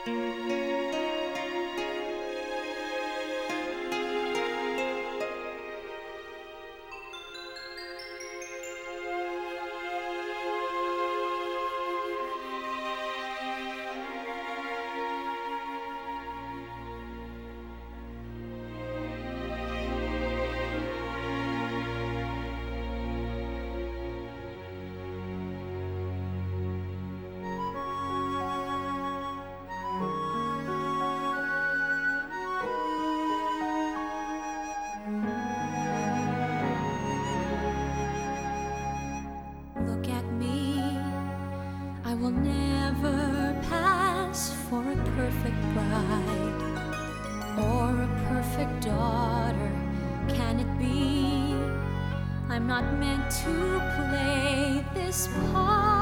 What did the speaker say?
Look at me, I will never pass for a perfect bride or a perfect daughter. Can it be? I'm not meant to play this part.